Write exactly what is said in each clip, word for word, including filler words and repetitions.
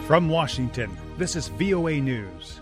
From Washington, this is V O A News.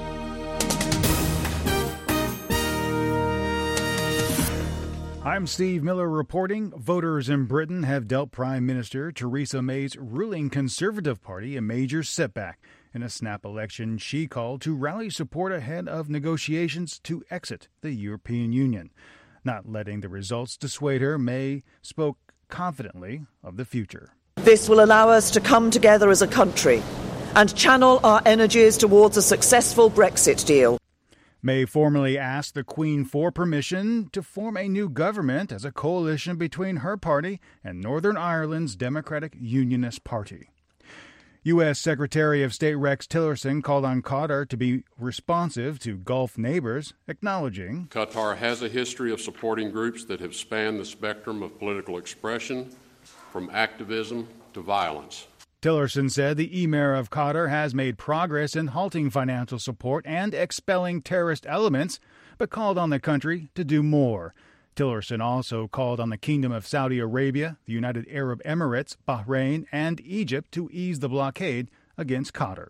I'm Steve Miller reporting. Voters in Britain have dealt Prime Minister Theresa May's ruling Conservative Party a major setback in a snap election she called to rally support ahead of negotiations to exit the European Union. Not letting the results dissuade her, May spoke confidently of the future. This will allow us to come together as a country and channel our energies towards a successful Brexit deal. May formally asked the Queen for permission to form a new government as a coalition between her party and Northern Ireland's Democratic Unionist Party. U S. Secretary of State Rex Tillerson called on Qatar to be responsive to Gulf neighbors, acknowledging Qatar has a history of supporting groups that have spanned the spectrum of political expression, from activism to violence. Tillerson said the Emir of Qatar has made progress in halting financial support and expelling terrorist elements, but called on the country to do more. Tillerson also called on the Kingdom of Saudi Arabia, the United Arab Emirates, Bahrain, and Egypt to ease the blockade against Qatar.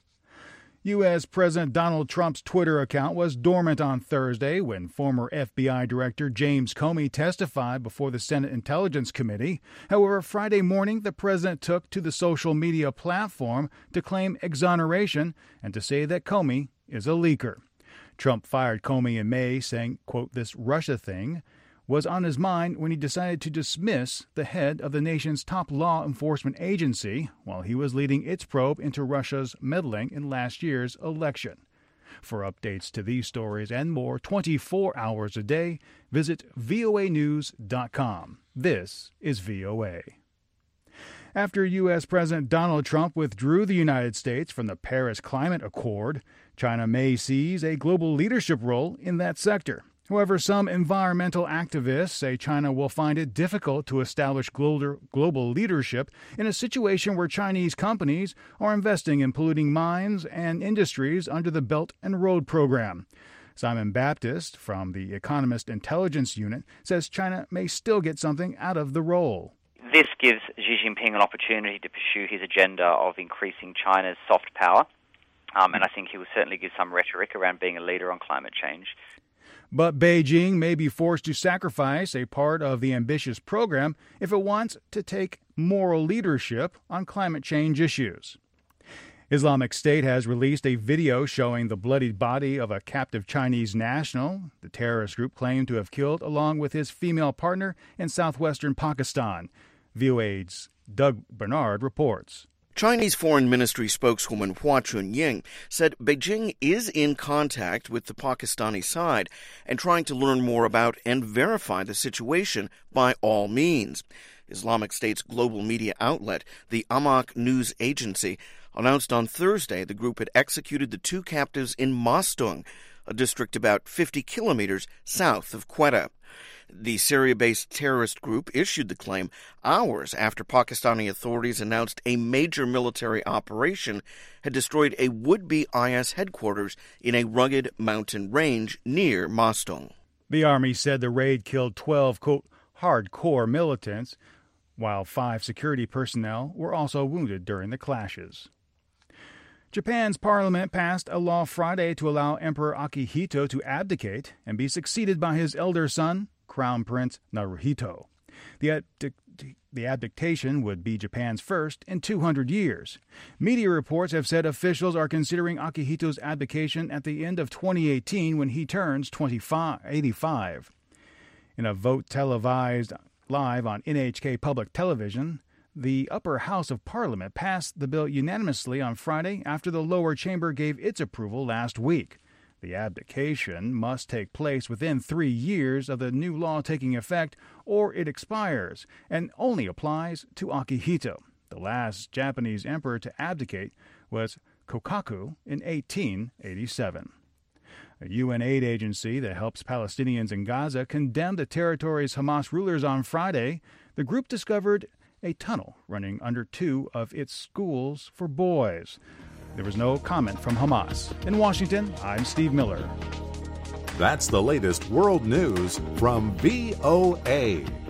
U S. President Donald Trump's Twitter account was dormant on Thursday when former F B I Director James Comey testified before the Senate Intelligence Committee. However, Friday morning, the president took to the social media platform to claim exoneration and to say that Comey is a leaker. Trump fired Comey in May, saying, quote, "This Russia thing was on his mind when he decided to dismiss the head of the nation's top law enforcement agency while he was leading its probe into Russia's meddling in last year's election." For updates to these stories and more twenty-four hours a day, visit V O A news dot com. This is V O A. After U S. President Donald Trump withdrew the United States from the Paris Climate Accord, China may seize a global leadership role in that sector. However, some environmental activists say China will find it difficult to establish global leadership in a situation where Chinese companies are investing in polluting mines and industries under the Belt and Road program. Simon Baptist from the Economist Intelligence Unit says China may still get something out of the role. This gives Xi Jinping an opportunity to pursue his agenda of increasing China's soft power, um, and I think he will certainly give some rhetoric around being a leader on climate change. But Beijing may be forced to sacrifice a part of the ambitious program if it wants to take moral leadership on climate change issues. Islamic State has released a video showing the bloodied body of a captive Chinese national the terrorist group claimed to have killed along with his female partner in southwestern Pakistan. V O A's Doug Bernard reports. Chinese Foreign Ministry spokeswoman Hua Chunying said Beijing is in contact with the Pakistani side and trying to learn more about and verify the situation by all means. Islamic State's global media outlet, the Amaq News Agency, announced on Thursday the group had executed the two captives in Mastung, a district about fifty kilometers south of Quetta. The Syria-based terrorist group issued the claim hours after Pakistani authorities announced a major military operation had destroyed a would-be I S headquarters in a rugged mountain range near Mastung. The Army said the raid killed twelve, quote, hardcore militants, while five security personnel were also wounded during the clashes. Japan's parliament passed a law Friday to allow Emperor Akihito to abdicate and be succeeded by his elder son, Crown Prince Naruhito. The, abdic- the abdication would be Japan's first in two hundred years. Media reports have said officials are considering Akihito's abdication at the end of twenty eighteen when he turns eighty-five. In a vote televised live on N H K Public Television, the upper house of Parliament passed the bill unanimously on Friday after the lower chamber gave its approval last week. The abdication must take place within three years of the new law taking effect, or it expires, and only applies to Akihito. The last Japanese emperor to abdicate was Kokaku in eighteen eighty-seven. A U N aid agency that helps Palestinians in Gaza condemned the territory's Hamas rulers on Friday. The group discovered a tunnel running under two of its schools for boys. There was no comment from Hamas. In Washington, I'm Steve Miller. That's the latest world news from V O A.